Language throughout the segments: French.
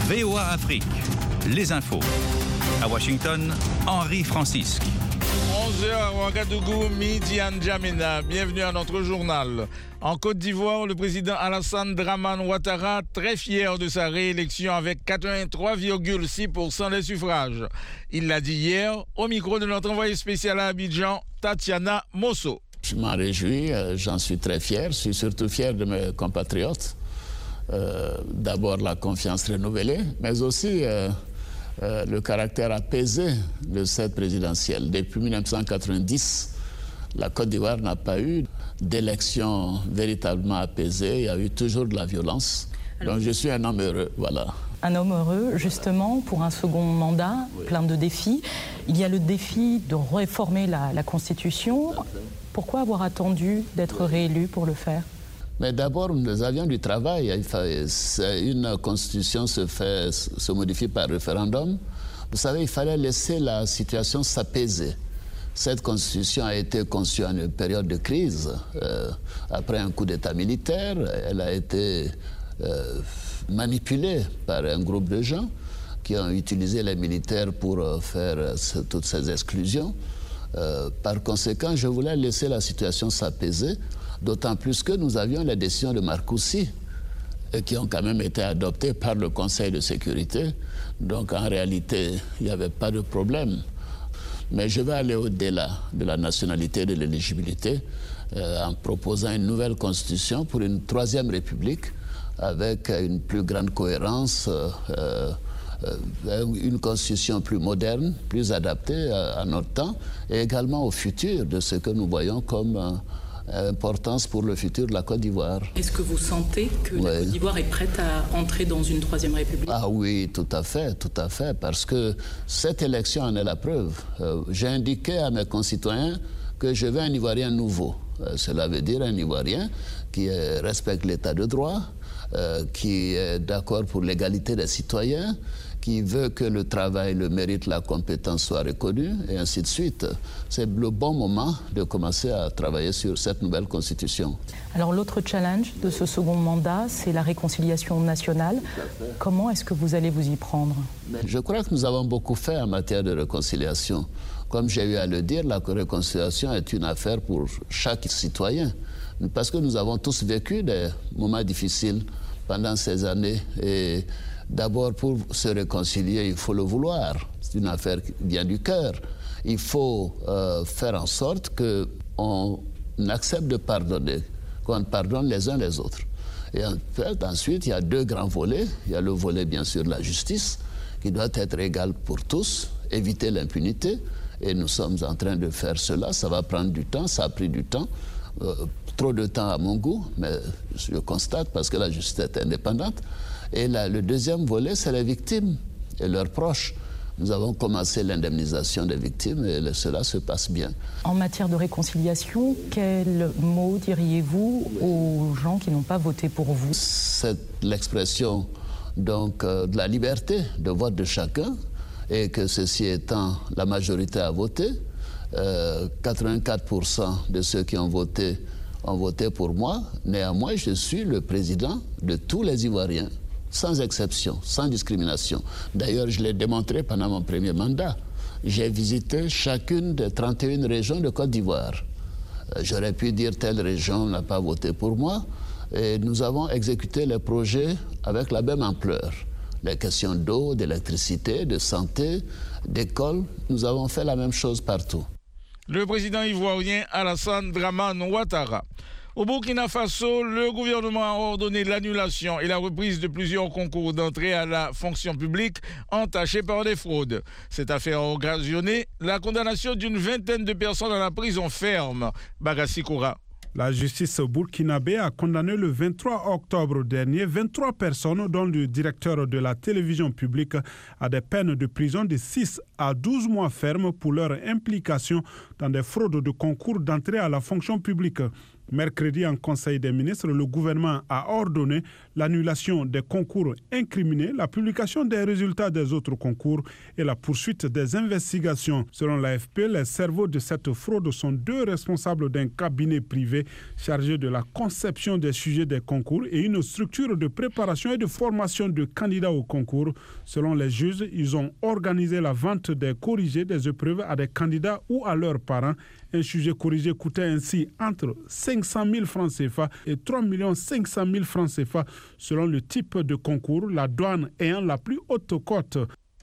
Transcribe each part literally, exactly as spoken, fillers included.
V O A Afrique, les infos. À Washington, Henri Francisque. onze heures à Ouagadougou, midi à N'Djamena. Bienvenue à notre journal. En Côte d'Ivoire, le président Alassane Dramane Ouattara, très fier de sa réélection avec quatre-vingt-trois virgule six pour cent des suffrages. Il l'a dit hier au micro de notre envoyé spécial à Abidjan, Tatiana Mosso. Je m'en réjouis, j'en suis très fier. Je suis surtout fier de mes compatriotes. Euh, d'abord la confiance renouvelée, mais aussi euh, euh, le caractère apaisé de cette présidentielle. Depuis mille neuf cent quatre-vingt-dix, la Côte d'Ivoire n'a pas eu d'élection véritablement apaisée. Il y a eu toujours de la violence. Alors, donc je suis un homme heureux, voilà. Un homme heureux, justement, pour un second mandat, oui. Plein de défis. Il y a le défi de réformer la, la Constitution. Pourquoi avoir attendu d'être réélu pour le faire ? Mais d'abord, nous avions du travail. Une constitution se, fait, se modifie par référendum. Vous savez, il fallait laisser la situation s'apaiser. Cette constitution a été conçue en une période de crise. Euh, après un coup d'État militaire, elle a été euh, manipulée par un groupe de gens qui ont utilisé les militaires pour faire toutes ces exclusions. Euh, par conséquent, je voulais laisser la situation s'apaiser. D'autant plus que nous avions les décisions de Marcoussis qui ont quand même été adoptées par le Conseil de sécurité. Donc en réalité, il n'y avait pas de problème. Mais je vais aller au-delà de la nationalité et de l'éligibilité euh, en proposant une nouvelle constitution pour une troisième république avec une plus grande cohérence, euh, euh, une constitution plus moderne, plus adaptée à, à notre temps et également au futur de ce que nous voyons comme euh, importance pour le futur de la Côte d'Ivoire. Est-ce que vous sentez que oui. la Côte d'Ivoire est prête à entrer dans une troisième république ? Ah oui, tout à fait, tout à fait, parce que cette élection en est la preuve. Euh, j'ai indiqué à mes concitoyens que je veux un Ivoirien nouveau. Euh, cela veut dire un Ivoirien qui euh, respecte l'état de droit, euh, qui est d'accord pour l'égalité des citoyens, qui veut que le travail, le mérite, la compétence soient reconnus, et ainsi de suite. C'est le bon moment de commencer à travailler sur cette nouvelle constitution. Alors l'autre challenge de ce second mandat, c'est la réconciliation nationale. Comment est-ce que vous allez vous y prendre ? Je crois que nous avons beaucoup fait en matière de réconciliation. Comme j'ai eu à le dire, la réconciliation est une affaire pour chaque citoyen. Parce que nous avons tous vécu des moments difficiles pendant ces années. Et d'abord, pour se réconcilier, il faut le vouloir. C'est une affaire qui vient du cœur. Il faut euh, faire en sorte qu'on accepte de pardonner, qu'on pardonne les uns les autres. Et en fait, ensuite, il y a deux grands volets. Il y a le volet, bien sûr, de la justice, qui doit être égal pour tous, éviter l'impunité. Et nous sommes en train de faire cela. Ça va prendre du temps, ça a pris du temps. Euh, trop de temps à mon goût, mais je constate parce que la justice est indépendante. Et là, le deuxième volet, c'est les victimes et leurs proches. Nous avons commencé l'indemnisation des victimes et cela se passe bien. En matière de réconciliation, quel mot diriez-vous aux gens qui n'ont pas voté pour vous ? C'est l'expression donc, euh, de la liberté de vote de chacun et que ceci étant la majorité à voter, euh, quatre-vingt-quatre pour cent de ceux qui ont voté ont voté pour moi. Néanmoins, je suis le président de tous les Ivoiriens, sans exception, sans discrimination. D'ailleurs, je l'ai démontré pendant mon premier mandat. J'ai visité chacune des trente et une régions de Côte d'Ivoire. J'aurais pu dire telle région n'a pas voté pour moi. Et nous avons exécuté les projets avec la même ampleur. Les questions d'eau, d'électricité, de santé, d'école, nous avons fait la même chose partout. Le président ivoirien Alassane Dramane Ouattara. Au Burkina Faso, le gouvernement a ordonné l'annulation et la reprise de plusieurs concours d'entrée à la fonction publique entachés par des fraudes. Cette affaire a occasionné la condamnation d'une vingtaine de personnes à la prison ferme. Bagassi Koura. La justice burkinabé a condamné le vingt-trois octobre dernier vingt-trois personnes, dont le directeur de la télévision publique, à des peines de prison de six à douze mois ferme pour leur implication dans des fraudes de concours d'entrée à la fonction publique. Mercredi, en Conseil des ministres, le gouvernement a ordonné l'annulation des concours incriminés, la publication des résultats des autres concours et la poursuite des investigations. Selon l'A F P, les cerveaux de cette fraude sont deux responsables d'un cabinet privé chargé de la conception des sujets des concours et une structure de préparation et de formation de candidats au concours. Selon les juges, ils ont organisé la vente des corrigés des épreuves à des candidats ou à leurs parents. Un sujet corrigé coûtait ainsi entre cinq cent mille francs C F A et trois millions cinq cent mille francs C F A selon le type de concours, la douane ayant la plus haute cote.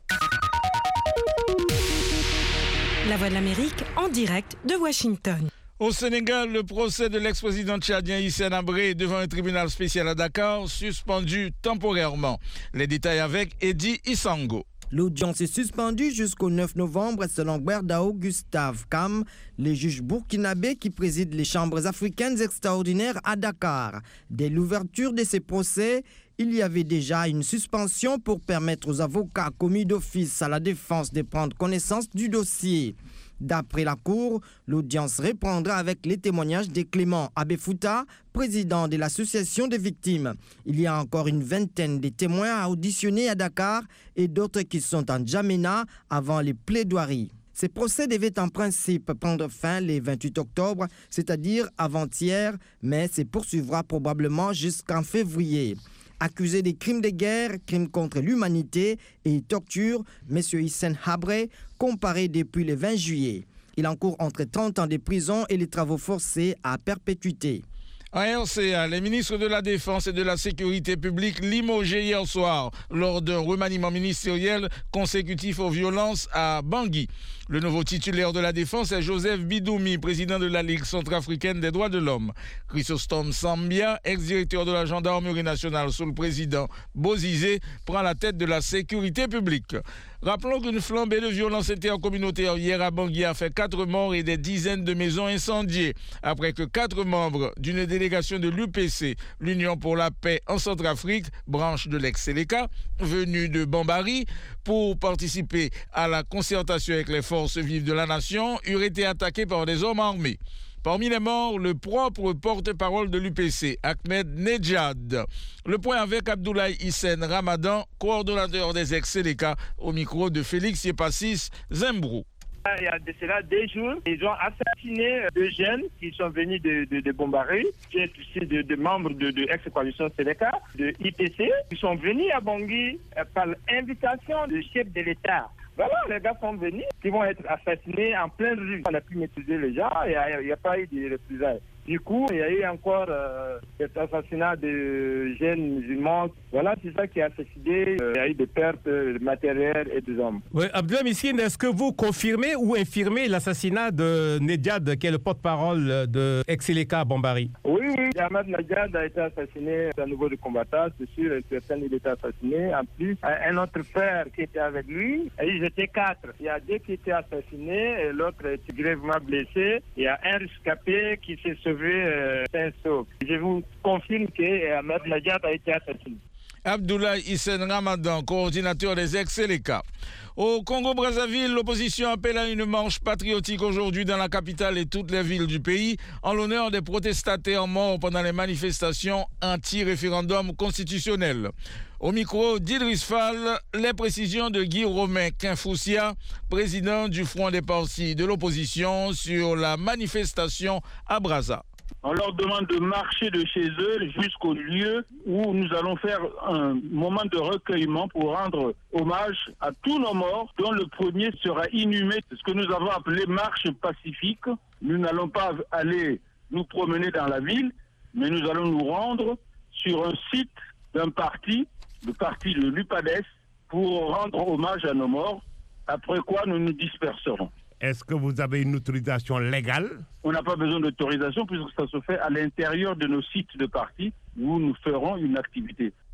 La Voix de l'Amérique en direct de Washington. Au Sénégal, le procès de l'ex-président tchadien Hissène Habré devant un tribunal spécial à Dakar suspendu temporairement. Les détails avec Eddie Isango. L'audience est suspendue jusqu'au neuf novembre selon Berdao Gustave Kam, les juges burkinabés qui président les chambres africaines extraordinaires à Dakar. Dès l'ouverture de ces procès, il y avait déjà une suspension pour permettre aux avocats commis d'office à la défense de prendre connaissance du dossier. D'après la Cour, l'audience reprendra avec les témoignages de Clément Abefouta, président de l'association des victimes. Il y a encore une vingtaine de témoins à auditionner à Dakar et d'autres qui sont en Djamena avant les plaidoiries. Ces procès devaient en principe prendre fin le vingt-huit octobre, c'est-à-dire avant-hier, mais se poursuivra probablement jusqu'en février. Accusé des crimes de guerre, crimes contre l'humanité et torture, M. Hissène Habré, comparé depuis le vingt juillet. Il encourt entre trente ans de prison et les travaux forcés à perpétuité. À R C A, les ministres de la Défense et de la Sécurité publique limogés hier soir lors d'un remaniement ministériel consécutif aux violences à Bangui. Le nouveau titulaire de la Défense est Joseph Bidoumi, président de la Ligue centrafricaine des droits de l'homme. Chrysostome Sambia, ex-directeur de la gendarmerie nationale sous le président Bozizé, prend la tête de la sécurité publique. Rappelons qu'une flambée de violence intercommunautaire hier à Bangui a fait quatre morts et des dizaines de maisons incendiées, après que quatre membres d'une délégation de l'U P C, l'Union pour la paix en Centrafrique, branche de l'ex-Séléka, venue de Bambari, pour participer à la concertation avec les forces vives de la nation, eurent été attaqués par des hommes armés. Parmi les morts, le propre porte-parole de l'U P C, Ahmed Nedjad. Le point avec Abdoulaye Hissène Ramadan, coordonnateur des ex-Séléka, au micro de Félix Yepassis Zembrou. Il y a de cela deux jours, ils ont assassiné deux jeunes qui sont venus de, de, de Bombari, qui est aussi de, de membres de, de ex-coalition Séléka, de I P C, qui sont venus à Bangui par l'invitation du chef de l'État. Voilà, les gars sont venus, qui vont être assassinés en pleine rue. On a pu maîtriser les gens, il n'y a, a pas eu de représailles. Du coup, il y a eu encore euh, cet assassinat de jeunes musulmans. Voilà, c'est ça qui a décidé. Euh, il y a eu des pertes matérielles et des hommes. Oui, Abdoulaye Miskine, est-ce que vous confirmez ou infirmez l'assassinat de Nedjad, qui est le porte-parole de ex-Séléka Bambari? Oui, oui. Ahmed Nedjad a été assassiné à nouveau de combattant. C'est sûr et certain qu'il était assassiné. En plus, un autre frère qui était avec lui, ils étaient quatre. Il y a deux qui étaient assassinés et l'autre était grièvement blessé. Il y a un rescapé qui s'est sauvé. Euh, Je vous confirme que Ahmed Nedjad a été assassiné. Abdoulaye Hissène Ramadan, coordinateur des ex-Séléka. Au Congo-Brazzaville, l'opposition appelle à une marche patriotique aujourd'hui dans la capitale et toutes les villes du pays en l'honneur des protestataires morts pendant les manifestations anti-référendum constitutionnel. Au micro d'Idriss Fall, les précisions de Guy Romain Quinfoussia, président du Front des partis de l'opposition sur la manifestation à Brazza. On leur demande de marcher de chez eux jusqu'au lieu où nous allons faire un moment de recueillement pour rendre hommage à tous nos morts, dont le premier sera inhumé. C'est ce que nous avons appelé marche pacifique. Nous n'allons pas aller nous promener dans la ville, mais nous allons nous rendre sur un site d'un parti, le parti de l'U P A D E S, pour rendre hommage à nos morts, après quoi nous nous disperserons. Est-ce que vous avez une autorisation légale? On n'a pas besoin d'autorisation puisque ça se fait à l'intérieur de nos sites de parti où nous ferons une activité.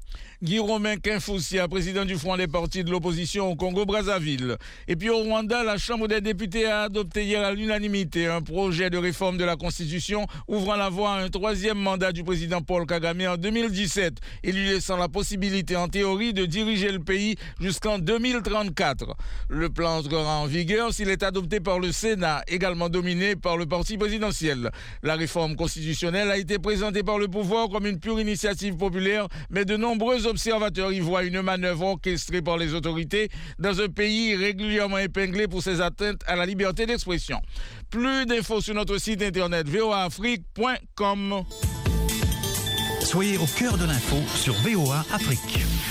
Guy-Romain Kinfoussia, président du Front des partis de l'opposition au Congo-Brazzaville. Et puis au Rwanda, la Chambre des députés a adopté hier à l'unanimité un projet de réforme de la Constitution ouvrant la voie à un troisième mandat du président Paul Kagame en deux mille dix-sept et lui laissant la possibilité en théorie de diriger le pays jusqu'en deux mille trente-quatre. Le plan entrera en vigueur s'il est adopté par le Sénat, également dominé par le parti présidentiel. La réforme constitutionnelle a été présentée par le pouvoir comme une pure initiative populaire, mais de nombreux observateurs y voient une manœuvre orchestrée par les autorités dans un pays régulièrement épinglé pour ses atteintes à la liberté d'expression. Plus d'infos sur notre site internet v o a afrique point com. Soyez au cœur de l'info sur V O A Afrique.